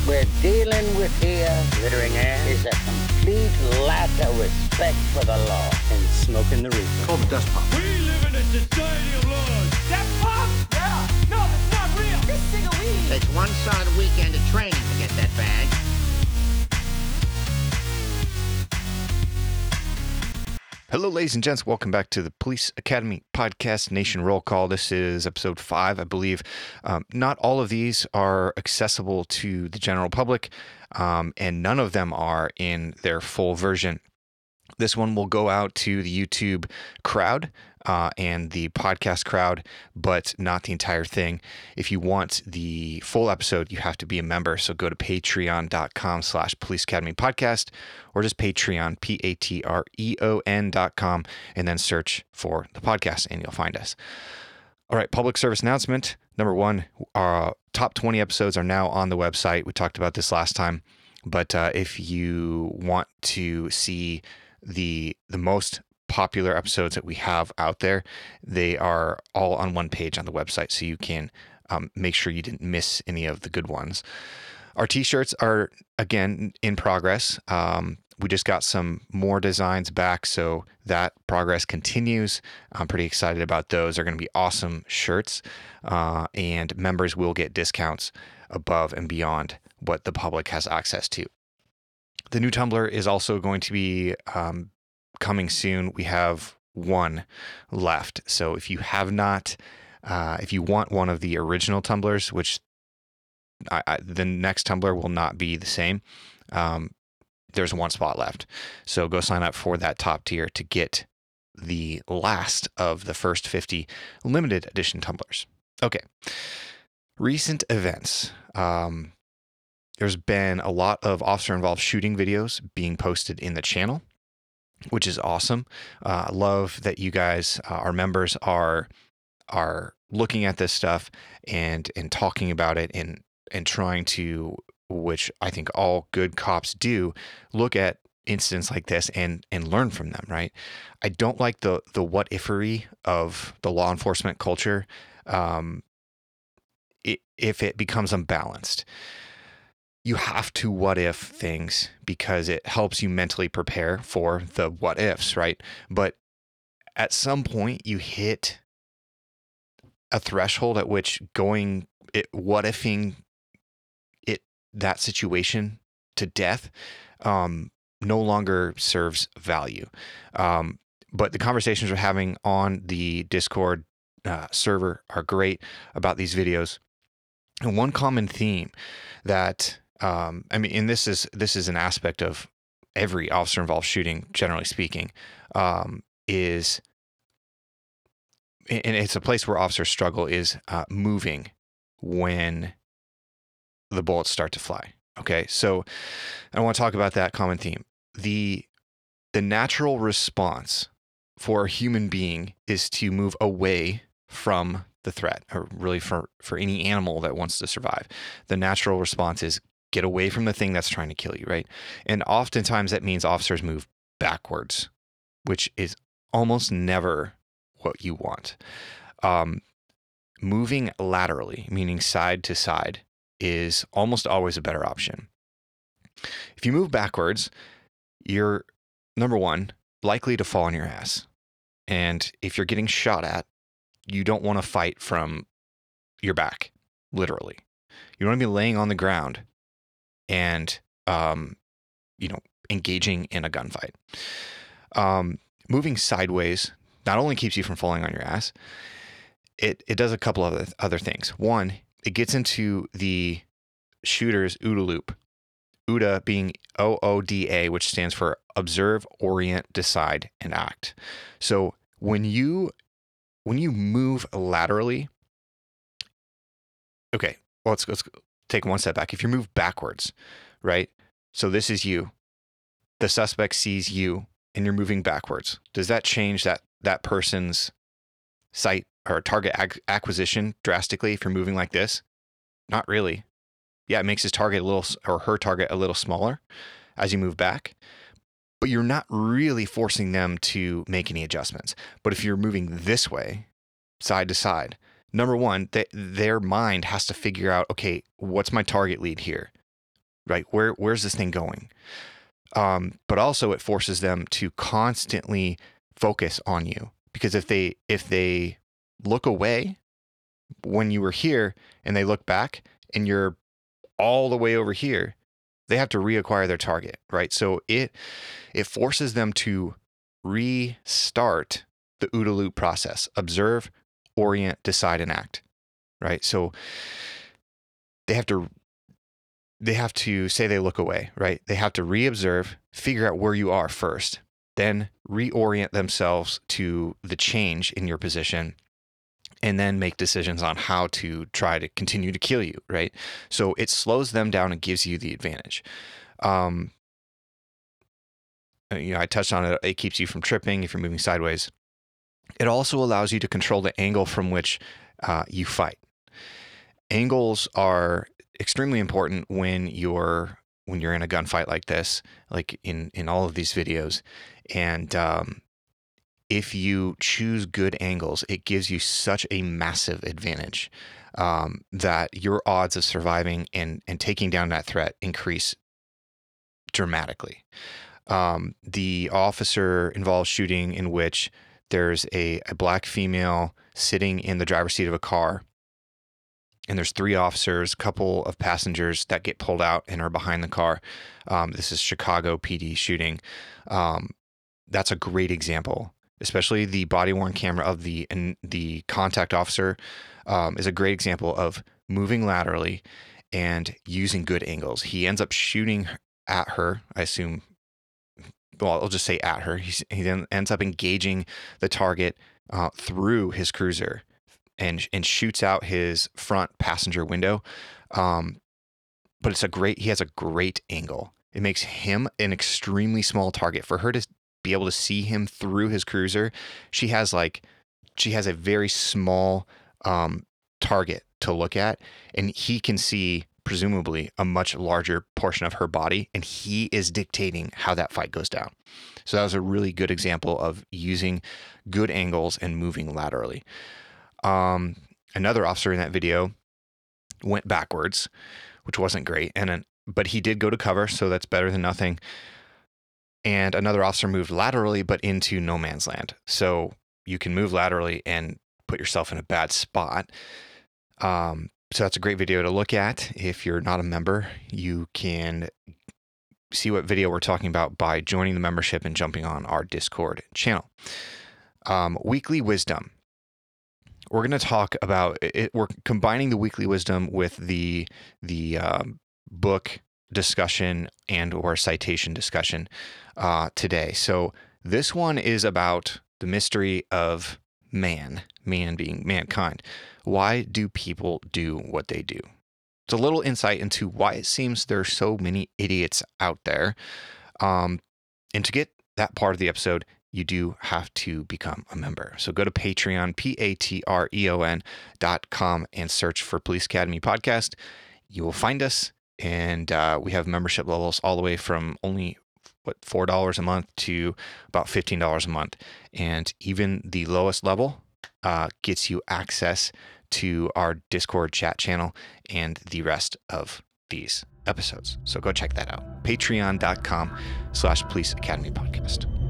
What we're dealing with here, Glittering air, is a complete lack of respect for the law. and smoke in the reefer. Called the dust pop. We live in a society of laws. That pop? Yeah. No, that's not real. This thing of weed. Takes one solid weekend of training to get that bag. Hello, ladies and gents. Welcome back to the Police Academy Podcast Nation Roll Call. This is episode 5, I believe. Not all of these are accessible to the general public, and none of them are in their full version. This one will go out to the YouTube crowd and the podcast crowd, but not the entire thing. If you want the full episode, you have to be a member. So go to patreon.com/Police Academy Podcast, or just Patreon, Patreon.com, and then search for the podcast and you'll find us. All right, public service announcement. Number 1, our top 20 episodes are now on the website. We talked about this last time, but if you want to see the most popular episodes that we have out there, they are all on one page on the website, so you can make sure you didn't miss any of the good ones. Our t-shirts are again in progress. We just got some more designs back, so that progress continues. I'm pretty excited about those. They're going to be awesome shirts, and members will get discounts above and beyond what the public has access to. The new Tumblr is also going to be coming soon. We have one left. So if you have not, if you want one of the original Tumblrs, which the next Tumblr will not be the same, there's one spot left. So go sign up for that top tier to get the last of the first 50 limited edition Tumblrs. Okay. Recent events. There's been a lot of officer-involved shooting videos being posted in the channel, which is awesome. I love that you guys, our members, are looking at this stuff and talking about it and trying to, which I think all good cops do, look at incidents like this and learn from them, right? I don't like the what-ifery of the law enforcement culture if it becomes unbalanced. You have to what if things because it helps you mentally prepare for the what ifs, right? But at some point you hit a threshold at which what ifing that situation to death no longer serves value. But the conversations we're having on the Discord server are great about these videos. And one common theme that and this is an aspect of every officer-involved shooting, generally speaking, is, and it's a place where officers struggle, is moving when the bullets start to fly. Okay, so I want to talk about that common theme. The natural response for a human being is to move away from the threat, or really for any animal that wants to survive. The natural response is get away from the thing that's trying to kill you, right? And oftentimes that means officers move backwards, which is almost never what you want. Moving laterally, meaning side to side, is almost always a better option. If you move backwards, you're, number 1, likely to fall on your ass. And if you're getting shot at, you don't want to fight from your back, literally. You want to be laying on the ground and, engaging in a gunfight. Moving sideways not only keeps you from falling on your ass, it does a couple of other things. One, it gets into the shooter's OODA loop. OODA being OODA, which stands for Observe, Orient, Decide, and Act. So when you move laterally, okay, well, let's take one step back. If you move backwards, right? So this is you. The suspect sees you and you're moving backwards. Does that change that person's sight or target acquisition drastically if you're moving like this? Not really. Yeah, it makes his target or her target a little smaller as you move back, but you're not really forcing them to make any adjustments. But if you're moving this way, side to side, number 1, their mind has to figure out, okay, what's my target lead here? right? Where's this thing going? But also it forces them to constantly focus on you, because if they look away when you were here and they look back and you're all the way over here, they have to reacquire their target, right? So it forces them to restart the OODA loop process: observe, orient, decide, and act, right? So they have to say they look away, right? They have to reobserve, figure out where you are first, then reorient themselves to the change in your position, and then make decisions on how to try to continue to kill you, right? So it slows them down and gives you the advantage. I touched on it. It keeps you from tripping if you're moving sideways. It also allows you to control the angle from which you fight. Angles are extremely important when you're in a gunfight like this, like in all of these videos. And if you choose good angles, it gives you such a massive advantage that your odds of surviving and taking down that threat increase dramatically. The officer involves shooting in which there's a black female sitting in the driver's seat of a car, and there's 3 officers, a couple of passengers that get pulled out and are behind the car. This is Chicago PD shooting. That's a great example, especially the body-worn camera of the contact officer is a great example of moving laterally and using good angles. He ends up shooting at her, I assume. Well, I'll just say at her. He then ends up engaging the target through his cruiser and shoots out his front passenger window. But he has a great angle. It makes him an extremely small target. For her to be able to see him through his cruiser, she has a very small target to look at, and he can see presumably a much larger portion of her body, and he is dictating how that fight goes down. So that was a really good example of using good angles and moving laterally. Another officer in that video went backwards, which wasn't great, but he did go to cover, so that's better than nothing. And another officer moved laterally, but into no man's land. So you can move laterally and put yourself in a bad spot. So that's a great video to look at. If you're not a member, you can see what video we're talking about by joining the membership and jumping on our Discord channel. Weekly wisdom. We're going to talk about it. We're combining the weekly wisdom with the book discussion and or citation discussion today. So this one is about the mystery of man being mankind. Why do people do what they do? It's a little insight into why it seems there's so many idiots out there. And to get that part of the episode, you do have to become a member. So go to Patreon, patreon.com, and search for Police Academy Podcast. You will find us, and we have membership levels all the way from only $4 a month to about $15 a month. And even the lowest level gets you access to our Discord chat channel and the rest of these episodes. So go check that out. Patreon.com/Police Academy Podcast.